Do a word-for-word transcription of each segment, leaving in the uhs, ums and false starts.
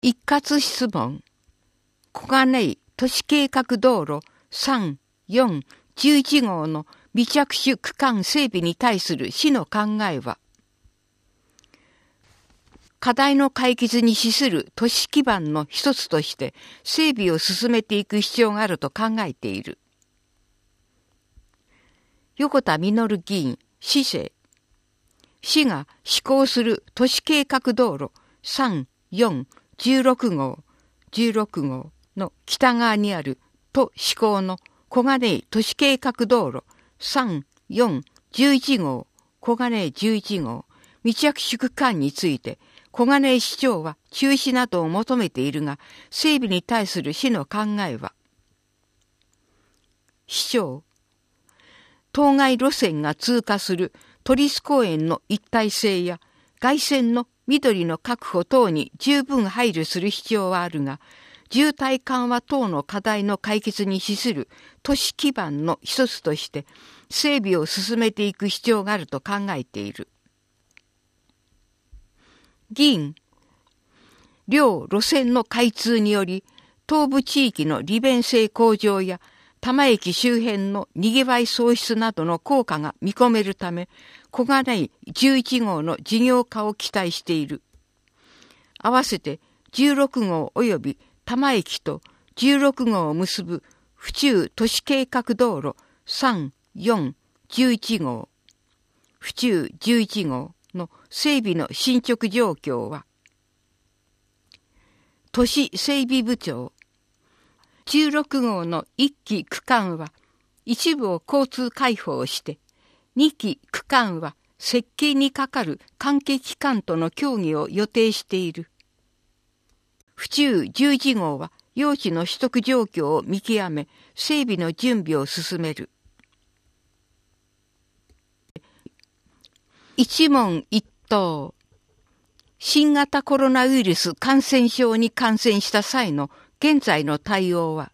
一括質問。小金井都市計画道路さん、よん、じゅういち号の未着手区間整備に対する市の考えは、課題の解決に資する都市基盤の一つとして整備を進めていく必要があると考えている。横田実議員、市政。市が施行する都市計画道路さん、よん、じゅうろく号、じゅうろく号の北側にある都施行の小金井都市計画道路さん、よん、じゅういち号、小金井じゅういち号未着手区間について小金井市長は中止などを求めているが、整備に対する市の考えは、市長、当該路線が通過する都立公園の一体性や外線の緑の確保等に十分配慮する必要はあるが、渋滞緩和等の課題の解決に資する都市基盤の一つとして整備を進めていく必要があると考えている。議員、両路線の開通により東部地域の利便性向上や多摩駅周辺の賑わい創出などの効果が見込めるため、小金井じゅういち号の事業化を期待している。合わせてじゅうろく号及び多摩駅とじゅうろく号を結ぶ府中都市計画道路さん、よん、じゅういち号、府中じゅういち号の整備の進捗状況は、都市整備部長、じゅうろく号のいっき区間は一部を交通開放して、にき区間は設計にかかる関係機関との協議を予定している。府中じゅういち号は用地の取得状況を見極め、整備の準備を進める。一問一答。新型コロナウイルス感染症に感染した際の現在の対応は、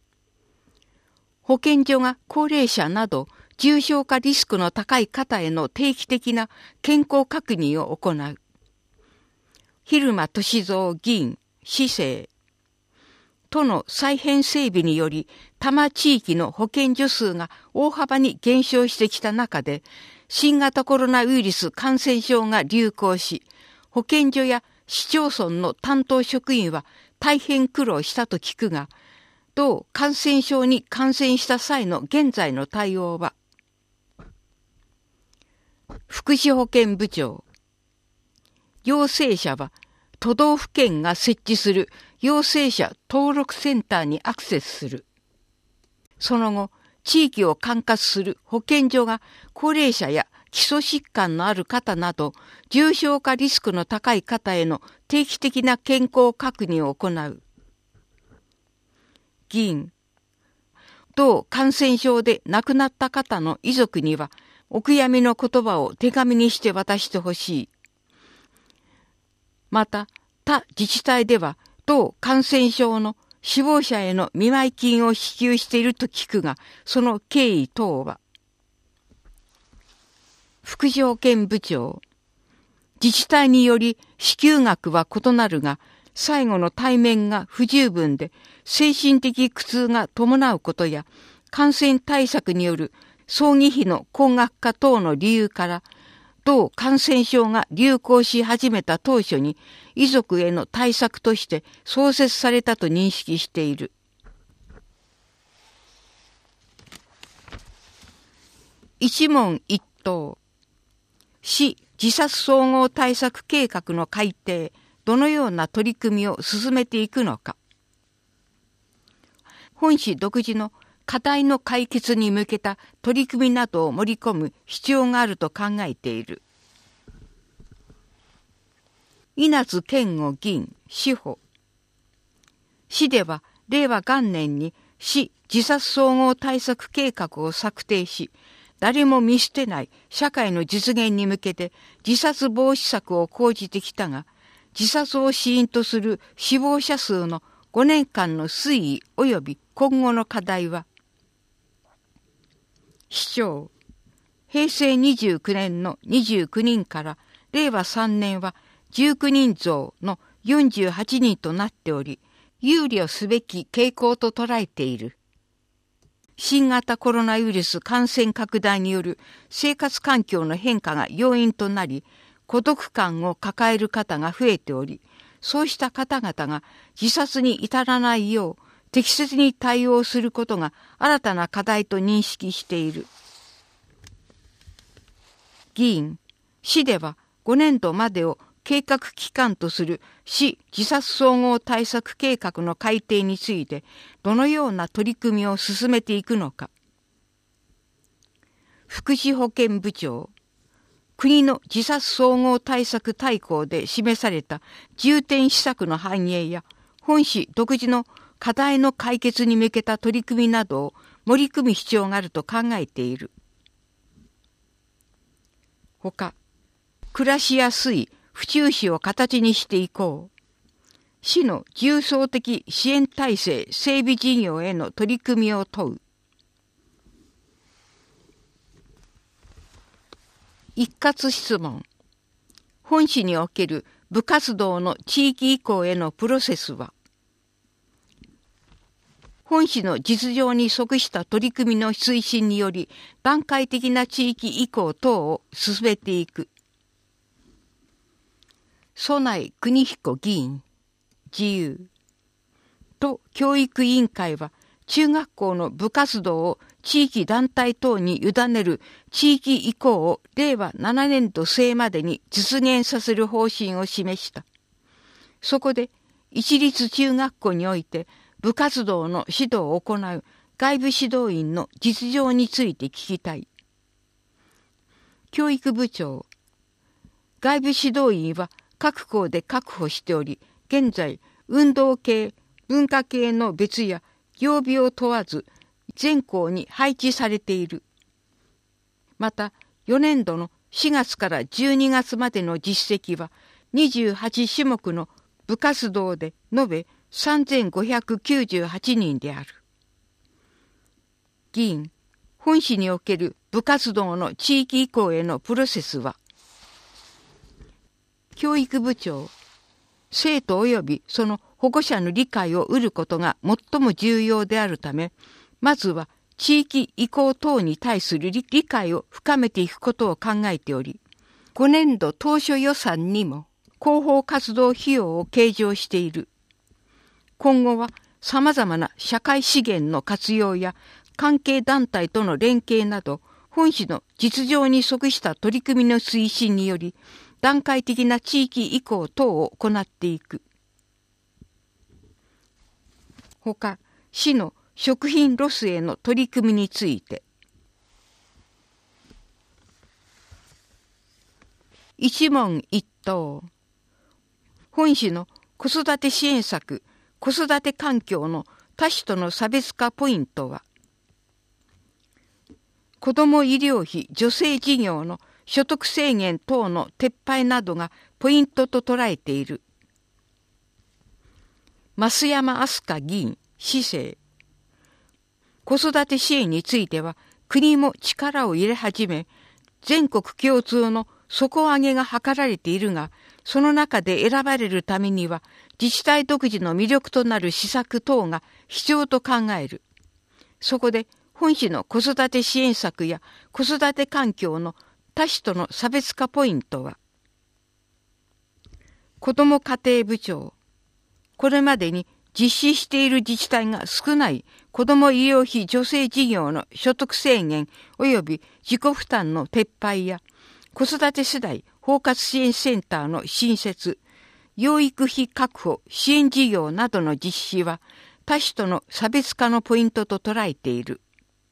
保健所が高齢者など重症化リスクの高い方への定期的な健康確認を行う。蛭間俊三議員、市政。都の再編整備により多摩地域の保健所数が大幅に減少してきた中で、新型コロナウイルス感染症が流行し、保健所や市町村の担当職員は大変苦労したと聞くが、同感染症に感染した際の現在の対応は、福祉保健部長、陽性者は都道府県が設置する陽性者登録センターにアクセスする。その後、地域を管轄する保健所が高齢者や基礎疾患のある方など重症化リスクの高い方への定期的な健康確認を行う。議員、同感染症で亡くなった方の遺族にはお悔やみの言葉を手紙にして渡してほしい。また、他自治体では同感染症の死亡者への見舞金を支給していると聞くが、その経緯等は。福祉保健部長、自治体により支給額は異なるが、最後の対面が不十分で精神的苦痛が伴うことや、感染対策による葬儀費の高額化等の理由から、同感染症が流行し始めた当初に遺族への対策として創設されたと認識している。一問一答。市自殺総合対策計画の改定、どのような取り組みを進めていくのか。本市独自の課題の解決に向けた取り組みなどを盛り込む必要があると考えている。稲津健吾議員、市保。市では令和元年に市自殺総合対策計画を策定し、誰も見捨てない社会の実現に向けて自殺防止策を講じてきたが、自殺を死因とする死亡者数のごねんかんの推移及び今後の課題は、市長、平成にじゅうきゅうねんのにじゅうきゅうにんから令和さんねんはじゅうきゅうにん増のよんじゅうはちにんとなっており、憂慮すべき傾向と捉えている。新型コロナウイルス感染拡大による生活環境の変化が要因となり、孤独感を抱える方が増えており、そうした方々が自殺に至らないよう適切に対応することが新たな課題と認識している。議員、市ではごねんどまでを計画期間とする市自殺総合対策計画の改定についてどのような取り組みを進めていくのか。福祉保健部長、国の自殺総合対策大綱で示された重点施策の反映や本市独自の課題の解決に向けた取り組みなどを盛り込む必要があると考えている。ほか、暮らしやすい府中市を形にしていこう。市の重層的支援体制整備事業への取り組みを問う。一括質問。本市における部活動の地域移行へのプロセスは、本市の実情に即した取り組みの推進により段階的な地域移行等を進めていく。曽内邦彦議員、自由。都教育委員会は中学校の部活動を地域団体等に委ねる地域移行をれいわななねんど末までに実現させる方針を示した。そこで一律中学校において部活動の指導を行う外部指導員の実情について聞きたい。教育部長、外部指導員は各校で確保しており、現在運動系、文化系の別や曜日を問わず全校に配置されている。またよねんどのしがつからじゅうにがつまでの実績はにじゅうはちしゅもくの部活動で延べさんぜんごひゃくきゅうじゅうはちにんである。議員、本市における部活動の地域移行へのプロセスは、教育部長、生徒及びその保護者の理解を得ることが最も重要であるため、まずは地域移行等に対する理解を深めていくことを考えており、ごねんど当初予算にも広報活動費用を計上している。今後は様々な社会資源の活用や関係団体との連携など、本市の実情に即した取り組みの推進により、段階的な地域移行等を行っていく。ほか、市の食品ロスへの取り組みについて、一問一答。本市の子育て支援策、子育て環境の多種との差別化ポイントは、子ども医療費助成事業の所得制限等の撤廃などがポイントと捉えている。増山明日香議員、市政。子育て支援については国も力を入れ始め、全国共通の底上げが図られているが、その中で選ばれるためには自治体独自の魅力となる施策等が必要と考える。そこで本市の子育て支援策や子育て環境の多種との差別化ポイントは、子ども家庭部長、これまでに実施している自治体が少ない子ども医療費助成事業の所得制限及び自己負担の撤廃や、子育て世代包括支援センターの新設、養育費確保支援事業などの実施は、多種との差別化のポイントと捉えている。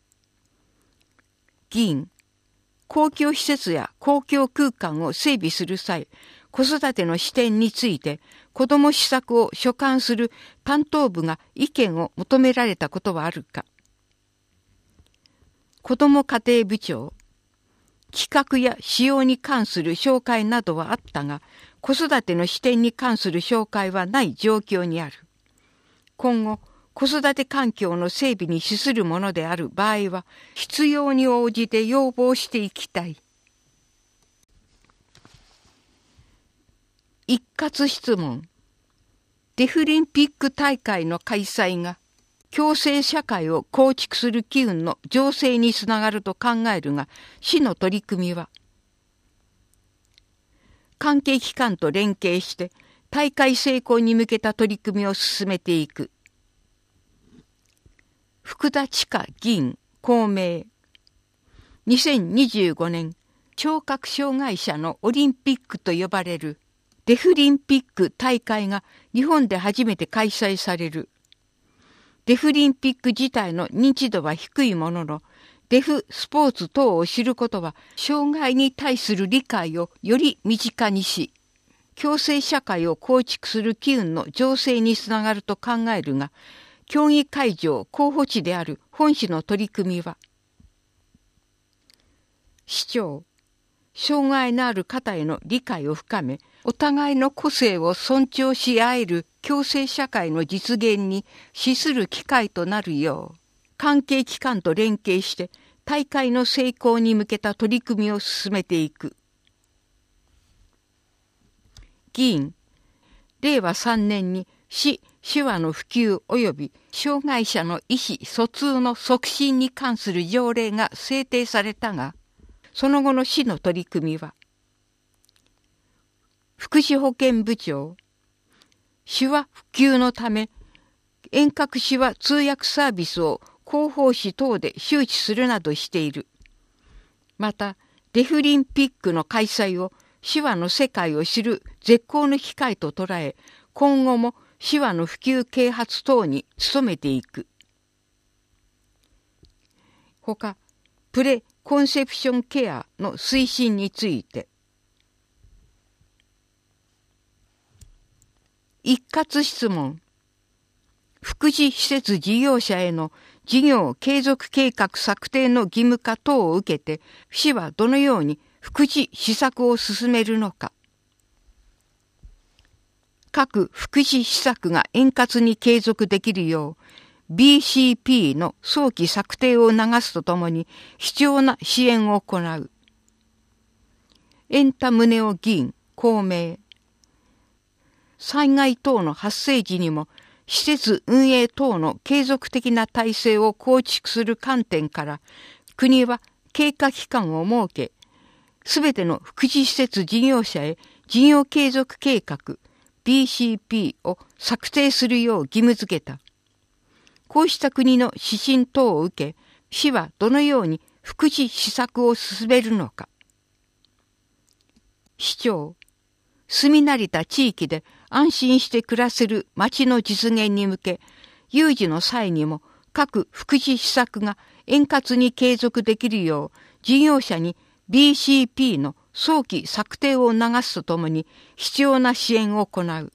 議員、公共施設や公共空間を整備する際、子育ての視点について子ども施策を所管する担当部が意見を求められたことはあるか。子ども家庭部長、企画や使用に関する紹介などはあったが、子育ての視点に関する紹介はない状況にある。今後、子育て環境の整備に資するものである場合は、必要に応じて要望していきたい。一括質問。 デフリンピック大会の開催が共生社会を構築する機運の醸成につながると考えるが、市の取り組みは関係機関と連携して大会成功に向けた取り組みを進めていく。福田千佳議員、公明。にせんにじゅうごねん、聴覚障害者のオリンピックと呼ばれるデフリンピック大会が日本で初めて開催される。デフリンピック自体の認知度は低いものの、デフスポーツ等を知ることは障害に対する理解をより身近にし、共生社会を構築する機運の醸成につながると考えるが、競技会場候補地である本市の取り組みは、市長、障害のある方への理解を深め、お互いの個性を尊重し合える共生社会の実現に資する機会となるよう、関係機関と連携して大会の成功に向けた取り組みを進めていく。議員、れいわさんねんに市手話の普及及び障害者の意思疎通の促進に関する条例が制定されたが、その後の市の取り組みは、福祉保健部長、手話普及のため遠隔手話通訳サービスを広報誌等で周知するなどしている。また、デフリンピックの開催を手話の世界を知る絶好の機会と捉え、今後も手話の普及啓発等に努めていく。ほか、プレコンセプションケアの推進について、一括質問。福祉施設事業者への事業継続計画策定の義務化等を受けて、市はどのように福祉施策を進めるのか。各福祉施策が円滑に継続できるよう、ビーシーピー の早期策定を促すとともに必要な支援を行う。円田宗男議員、公明。災害等の発生時にも施設運営等の継続的な体制を構築する観点から、国は経過期間を設け、すべての福祉施設事業者へ事業継続計画 ビーシーピー を策定するよう義務付けた。こうした国の指針等を受け、市はどのように福祉施策を進めるのか。市長、住み慣れた地域で安心して暮らせる町の実現に向け、有事の際にも各福祉施策が円滑に継続できるよう、事業者に ビーシーピー の早期策定を促すとともに必要な支援を行う。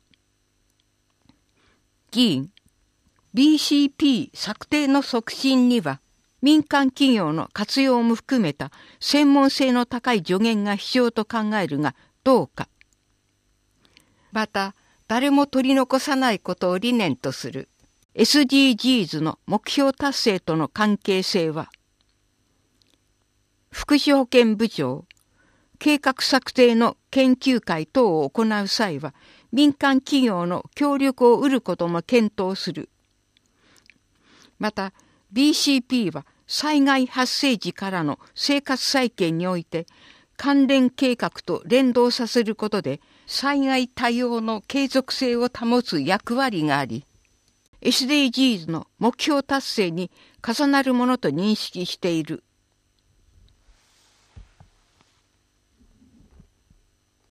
議員、ビーシーピー 策定の促進には、民間企業の活用も含めた専門性の高い助言が必要と考えるが、どうか。また、誰も取り残さないことを理念とする エスディージーズ の目標達成との関係性は、福祉保健部長、計画策定の研究会等を行う際は、民間企業の協力を得ることも検討する。また、ビーシーピー は災害発生時からの生活再建において、関連計画と連動させることで、災害対応の継続性を保つ役割があり、エスディージーズ の目標達成に重なるものと認識している。